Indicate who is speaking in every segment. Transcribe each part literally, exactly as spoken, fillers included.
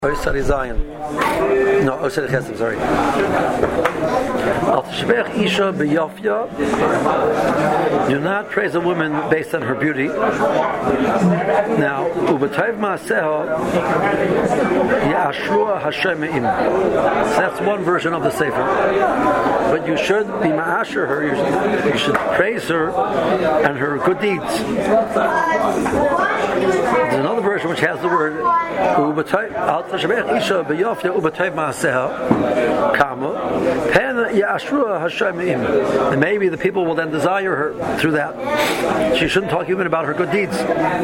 Speaker 1: Osari Zion. No, Osari Chesed, sorry. Al Tishbech Isha B'Yofya. Do not praise a woman based on her beauty. Now, U'B'Tayv Ma'aseha Ya'ashrua Hashem Me'im. So that's one version of the Sefer. But you should be Ma'asher her, you should, you should praise her and her good deeds. There's another version which has the word U'B'Tayv Al Tishbech Isha B'Yofya U'B'Tayv Ma'aseha Kama Pen Ya'ashrua Hashem Me'im. And maybe the people will then desire her through that. She shouldn't talk even about her good deeds.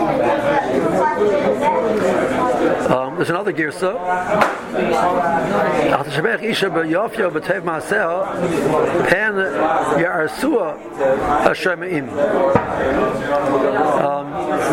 Speaker 1: Um, there's another girsa. Al Tishbech Isha B'Yofya U'B'Tayv Ma'aseha Pen Ya'asrua Hashem Me'im. Um,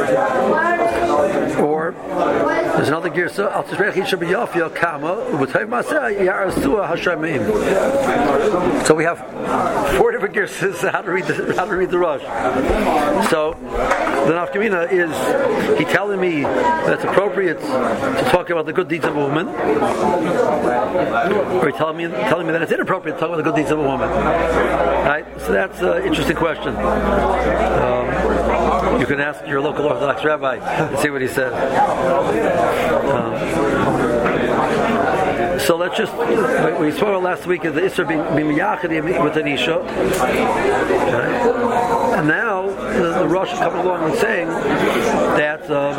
Speaker 1: or there's another girsa. Al Tishbech Isha B'Yofya Kama U'B'Tayv Ma'aseha Ya'asrua Hashem Me'im. So we have four different girsas how to read the how to read the Rosh. So the nafkamina is he telling me that it's appropriate to talk about the good deeds of a woman, or he telling me telling me that it's inappropriate to talk about the good deeds of a woman. Right? So that's an interesting question. Um, you can ask your local Orthodox rabbi and see what he says. Um, So let's just, we spoke about last week of the Isra being miyachid with an Isha. Okay. And now the, the Rosh is coming along and saying that um,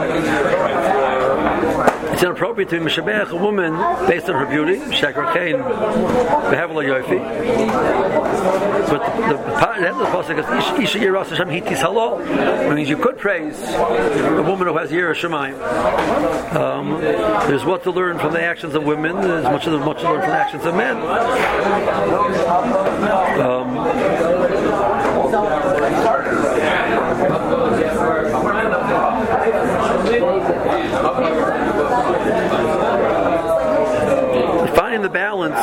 Speaker 1: it's inappropriate to be Mishabech a woman based on her beauty, Shekar Kain, Behevel Yofi. But the, the, the end of the pasuk is Isha Yiras Hashem Hitis Halal. It means you could praise a woman who has Yiras Shemayim. Um, there's what to learn from the actions of women. There's much of the, much to learn from the actions of men. Um, finding the balance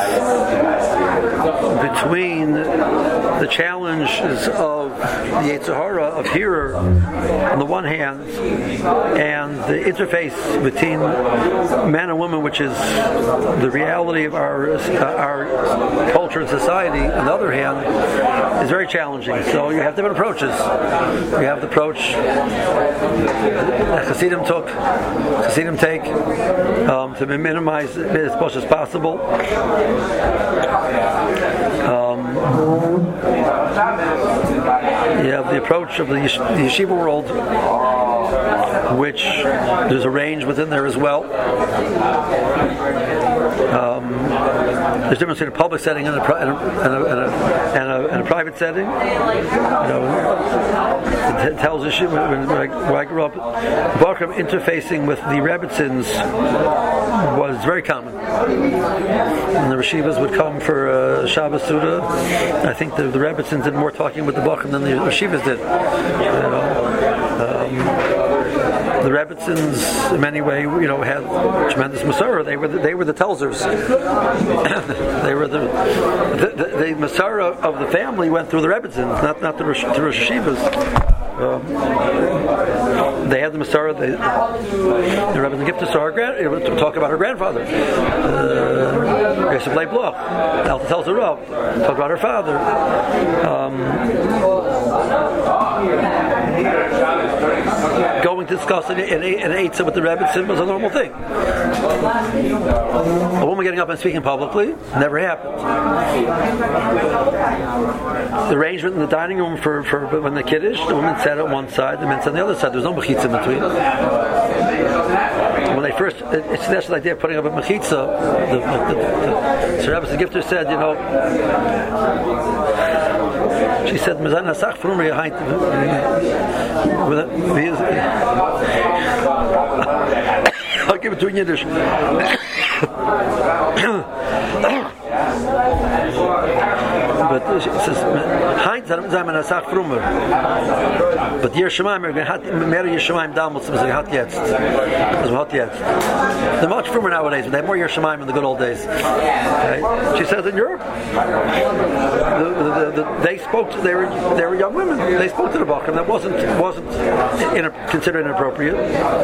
Speaker 1: between the challenges of the Yetzer Hara of hearer on the one hand and the interface between man and woman, which is the reality of our uh, our culture and society, on the other hand, is very challenging. So you have different approaches. You have the approach that Hasidim took, Hasidim take, um, to minimize it as much as possible. Um, you have the approach of the, yesh- the yeshiva world, which there's a range within there as well. Um, there's a difference between a public setting and a, pri- and a, and a, and a, and a, and a private setting. You know, it tells us when, when, I, when I grew up, Baruch interfacing with the Rebbitzins was very common. When the Reshivas would come for uh, Shabbos Suda, I think the, the Rebbitzins did more talking with the Baruch than the Reshivas did. You know, um, the Rebbitzins, in many ways, you know, had tremendous Masara. They were the, they were the Telzers. They were the the, the the Masara of the family went through the Rebbitzins, not not the Rosh, the Rosh Hashivas. Um, they had the Masara. They, the Rebbitzin gift to our grand, to talk about her grandfather. Grace of Bloch. Alta tells her up. Talk about her father. Um, Going to discuss an Eitzah with the Rebbitzin was a normal thing. A woman getting up and speaking publicly never happened. The arrangement in the dining room for, for when the Kiddush, the women sat on one side, the men sat on the other side. There was no mechitza in between. When they first, it's that's the idea of putting up a mechitza. The, the, the, the, so Rebbitzin Gifter said, you know, she said, "Mezana sach from behind." I'll give it to you in Yiddish. but it says Heinz hat zusammen eine Sach früher. But Yer Shemaim er hat mehr Yer Shemaim damals was er hat jetzt. Was er hat jetzt. They're much früher nowadays. They have more Yer Shemaim in the good old days. Okay? She says in Europe, the, the, the, the, they spoke. To, they were they were young women. They spoke to the Bachram. That wasn't wasn't in, considered inappropriate.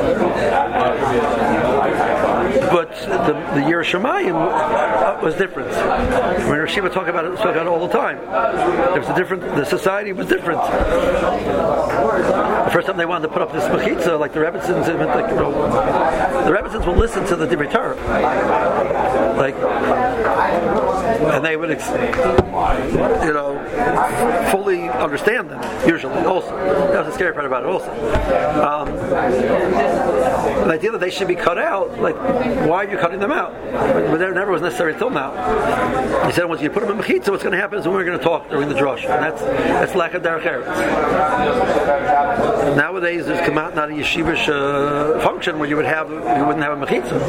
Speaker 1: But the the Yer Shemaim was different. When Rashi would talk about it, spoke about it all the time. There was a different. The society was different. The first time they wanted to put up this mechitza, like the Rebbitzins, like, you know, the Rebbitzins will listen to the Divrei Torah, like, and they would, you know, fully understand them. Usually, also, that's the scary part about it. Also, um, the idea that they should be cut out, like, why are you cutting them out? But that never was necessary until now. He said, once you put them in mechitza, what's going to happen is we're going to talk during the drush, and that's that's lack of derech eretz. Nowadays, there's come out not a yeshivish uh, function where you would have you wouldn't have a mechitza.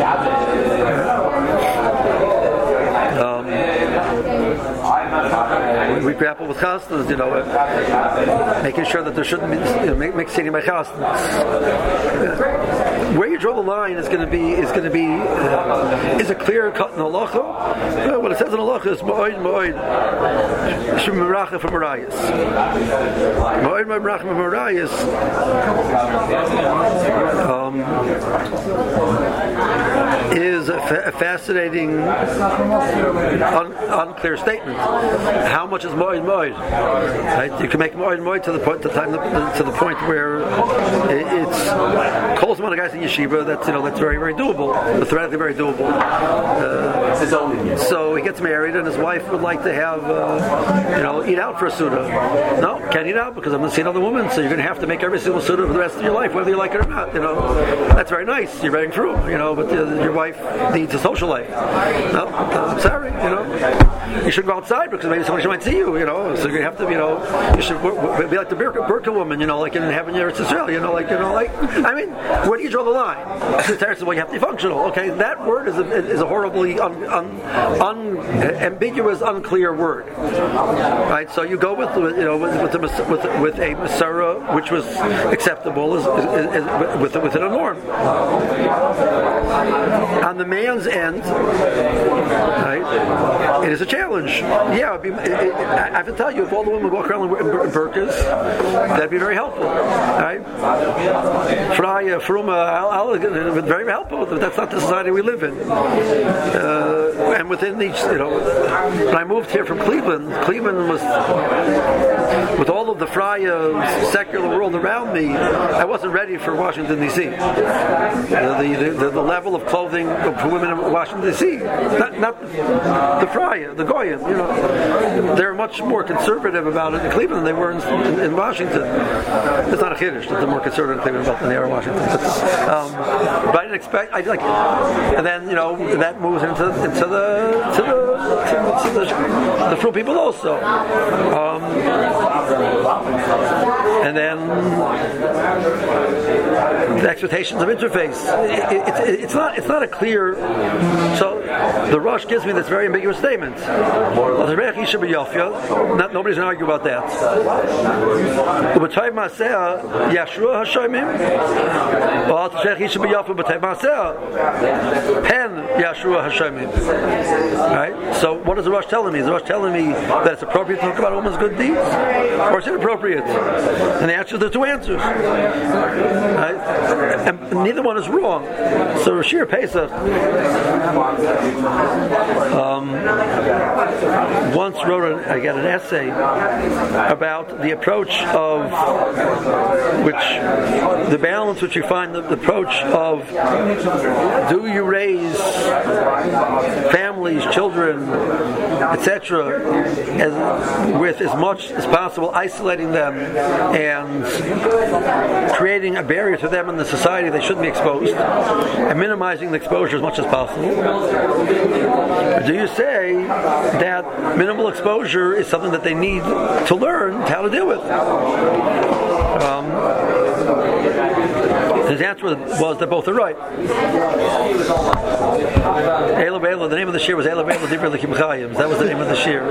Speaker 1: Um, we, we grapple with chasnas, you know, uh, making sure that there shouldn't be, you know, mixing by chasnas. Where you draw the line is going to be is going to be uh, is a clear cut in halacha. Uh, what it says in halacha is ma'od ma'od shemiracha from marayas. Ma'od ma'od from marayas. Um, is a, fa- a fascinating, un- unclear statement. How much is ma'od ma'od? Right? You can make ma'od ma'od to the point, to the, time, to the point where it, it's calls among the guys in yeshiva. That's you know that's very very doable. Theoretically very doable. Uh, so he gets married, and his wife would like to have uh, you know eat out for a suda. No, can't eat out because I'm going to see another woman. So you're going to have to make every single suda for the rest of your life, whether you like it or not. You know that's very nice. You're bearing fruit. You know, but uh, your wife needs a social life. No, I'm sorry. You know, you should go outside because maybe somebody might see you. You know, so you have to. You know, you should be like the Birka, Birka woman. You know, like in heaven, Eretz Yisrael. You know, like you know, like I mean, where do you draw the line? The Torah says, well, you have to be functional. Okay, that word is a, is a horribly un, un, un, ambiguous, unclear word. Right. So you go with you know with with a, with, with a Masara which was acceptable as, as, as, with within a norm. On the man's end, right, it is a challenge. Yeah, it'd be, it, it, I have to tell you, if all the women walk around in burkas, that'd be very helpful. Right? Freya, Fruma, very helpful. But that's not the society we live in. Uh, and within each, you know, when I moved here from Cleveland, Cleveland was with all of the Freya secular world around me. I wasn't ready for Washington D C. The, the, the, the level of clothing for women in Washington D C, not, not the Freya, the Goyim. You know, they're much more conservative about it in Cleveland than they were in, in, in Washington. It's not a chiddush that they're more conservative in Cleveland about than they are in Washington. But, um, but I didn't expect. I like, and then you know that moves into into the to the to the, to the, the fruit people also. Um, and then the expectations of interface. It, it, it, it's not. It's not a clear. So the Rosh gives me this very ambiguous statement. Not, nobody's going to argue about that. Right. So what is the Rosh telling me? Is the Rosh telling me that it's appropriate to talk about a woman's good deeds, or is it inappropriate? And the answer, there are two answers. Right? And neither one is wrong. So Rashir Pesach um, once wrote, an, I got an essay about the approach of which, the balance which you find, the, the approach of do you raise families, children, et cetera, as with as much as possible isolating them and creating a barrier to them in the society they shouldn't be exposed, and minimizing the exposure as much as possible? Or do you say that minimal exposure is something that they need to learn how to deal with? Um, his answer was that both are right. Ela Be'ela, the name of the shir was Ela Be'ela Dibra L'Kim Chayim. That was the name of the shir.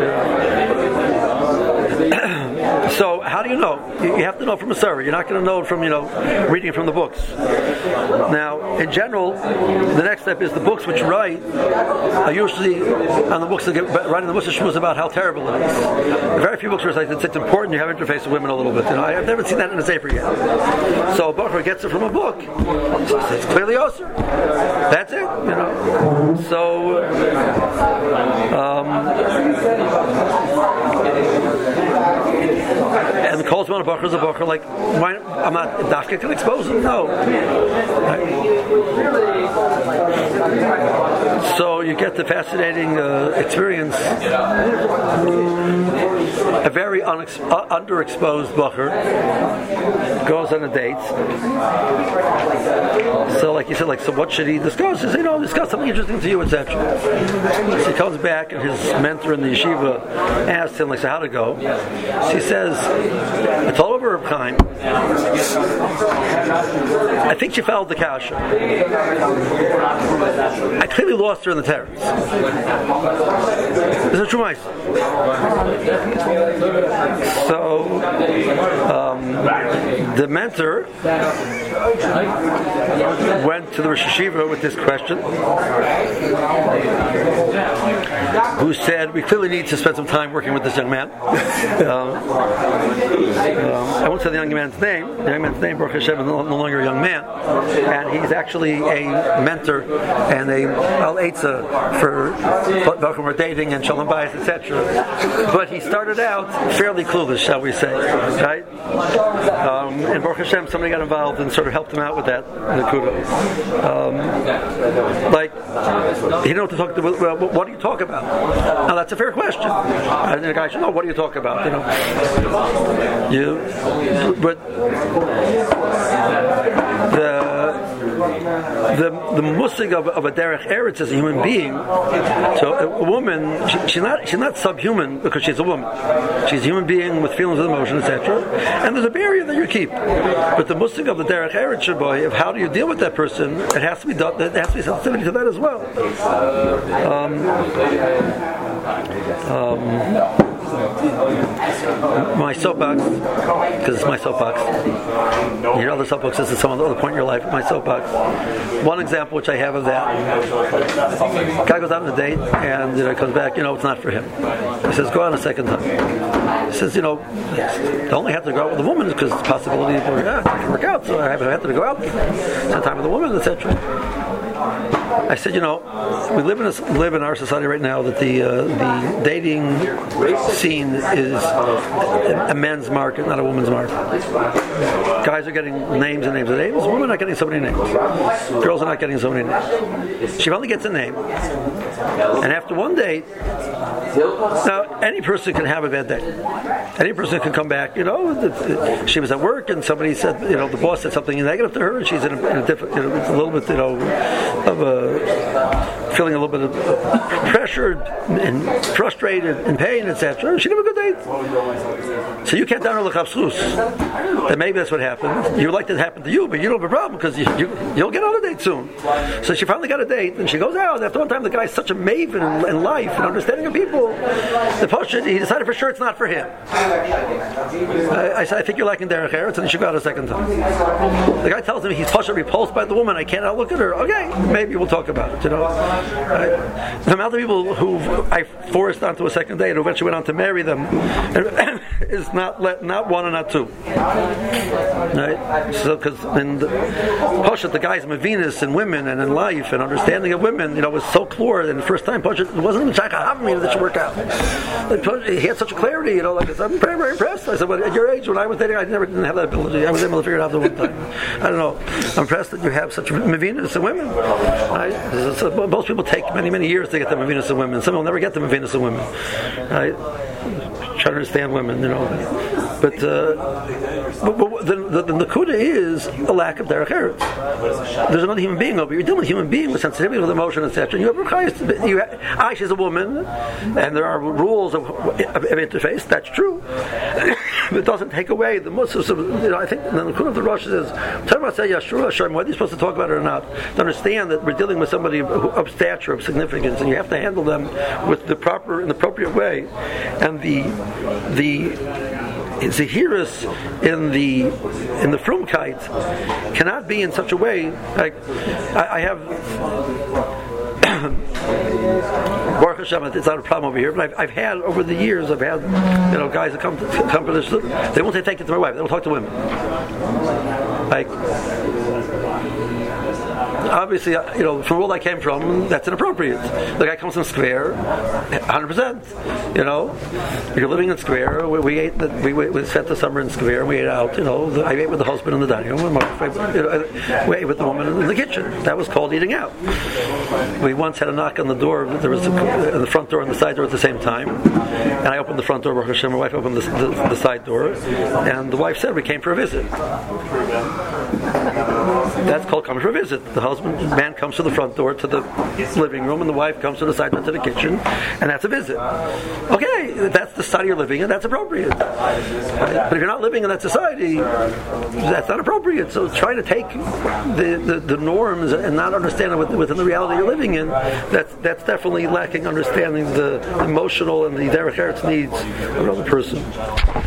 Speaker 1: So how do you know? You have to know from a survey. You're not going to know it from, you know, reading it from the books. Now, in general, the next step is the books which write are usually on the books that get writing the Mussar Shmuz about how terrible it is. Very few books where it's like it's important you have interface with women a little bit. You know, I've never seen that in a sefer yet. So Baruch gets it from a book. It's clearly Osir. That's it. You know. So. Um, And the calls one a bacher is a bacher. Like, why? I'm not. Dafka can expose him. No. Right? So you get the fascinating uh, experience. A very unex- uh, underexposed bacher goes on a date. So, like you said, like, so what should he discuss? He says, you know, discuss something interesting to you, et cetera. So he comes back, and his mentor in the yeshiva asks him, like, so how'd it go? So he says, I told over Reb Chaim, I think she fouled the kasha. I clearly lost her in the terrace. This is a true mice. So, um, the mentor went to the Rosh Hashiva with this question, who said, we clearly need to spend some time working with this young man. um, um, I won't say the young man's name. The young man's name, Baruch Hashem, is no, no longer a young man, and he's actually a mentor and a al eitzah for Baruch we're dating and Shalom Bayis, et cetera. But he started out fairly clueless, shall we say, right? Um, and Baruch Hashem, somebody got involved and sort of helped him out with that. Um, like, he didn't know what to talk to. Well, what do you talk about? Now that's a fair question. I think the guy should know. What do you talk about? You know, you, but the the the musig of, of a derech eretz as a human being. So a, a woman, she, she's not she's not subhuman because she's a woman. She's a human being with feelings and emotions, et cetera. And there's a barrier that you keep. But the musig of the derech eretz shaboy, of how do you deal with that person, it has to be done. There has to be sensitivity to that as well. Um, um, my soapbox, because it's my soapbox. Your other soapbox is at some other point in your life. My soapbox. One example which I have of that: guy goes out on a date and you know, comes back. You know, it's not for him. He says, "Go out a second time." He says, "You know, I only have to go out with a woman because the possibility of work out, it can work out. So I have, I have to go out sometime with a woman, et cetera" I said, you know, we live in a, live in our society right now that the uh, the dating scene is a men's market, not a woman's market. Guys are getting names and names and names. Women are not getting so many names. Girls are not getting so many names. She only gets a name, and after one date, now any person can have a bad day. Any person can come back. You know, she was at work and somebody said, you know, the boss said something negative to her, and she's in a, in a, diff, you know, a little bit, you know, of a feeling a little bit of pressured and frustrated and pain, et cetera. She didn't have a good date. So you can't down her l'chapschus. And maybe that's what happened. You would like that to happen to you, but you don't have a problem because you, you, you'll get on a date soon. So she finally got a date, and she goes out. After one time, the guy's such a maven in, in life and understanding of people. The post, he decided for sure it's not for him. I, I said, I think you're liking Derech Eretz, and he should go out a second time. The guy tells him he's partially repulsed by the woman. I cannot look at her. Okay, maybe we'll talk about it. You know, I, the amount of people who I forced onto a second date, who eventually went on to marry them, is not let, not one and not two. Right? So, because in the Pashat, the guy's Mavinus in women and in life and understanding of women, you know, was so clear. And the first time Pashat, it wasn't even Shachar that should work out. He had such a clarity, you know, like I'm very, very impressed. I said, well, at your age, when I was dating, I never didn't have that ability. I was able to figure it out the one time. I don't know. I'm impressed that you have such Mavinus in women. Right? So most people take many, many years to get the Mavinus in women. Some will never get the Mavinus in women. Right? Try to understand women, you know. But, uh, but, but the, the, the Nakuda is a lack of derech eretz. There's another human being over. You're dealing with a human being with sensitivity, with emotion, et cetera. And you have you have, Aisha is a woman, and there are rules of, of interface. That's true. it doesn't take away the Muslims. You know, I think the Nekudah of the Rosh says, "Tell me, say Yashur Hashem." Whether you're supposed to talk about it or not, to understand that we're dealing with somebody of stature, of significance, and you have to handle them with the proper and appropriate way, and the the. Zahirus in the in the Frumkeit cannot be in such a way. Like I, I have Baruch Hashem, it's not a problem over here, but I've, I've had over the years. I've had you know guys that come to, come to this. They won't say take it to my wife. They don't talk to women. Like. Obviously, you know, from the world I came from, that's inappropriate. The guy comes from Square, one hundred percent. You know, you're living in Square. We, we ate. The, we, we spent the summer in Square. We ate out. You know, the, I ate with the husband in the dining room. My wife, you know, we ate with the woman in the kitchen. That was called eating out. We once had a knock on the door. There was a, the front door and the side door at the same time, and I opened the front door. Baruch Hashem, my wife opened the, the, the side door, and the wife said, "We came for a visit." That's called coming for a visit. The husband, man comes to the front door to the living room, and the wife comes to the side door to the kitchen, and that's a visit. Okay, that's the society you're living in. That's appropriate. But if you're not living in that society, that's not appropriate. So trying to take the, the, the norms and not understand it within the reality you're living in, that's that's definitely lacking understanding the emotional and the derech eretz needs of another person.